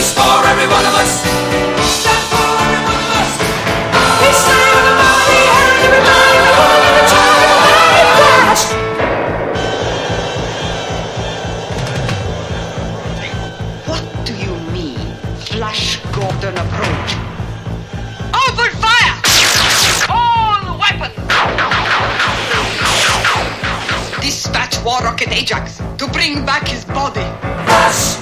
That's for every one of us. That's for every one of us. We save the body and everybody will hold in the time and flash. What do you mean, Flash Gordon approach? Open fire! All weapons! Dispatch War Rocket Ajax to bring back his body. Flash!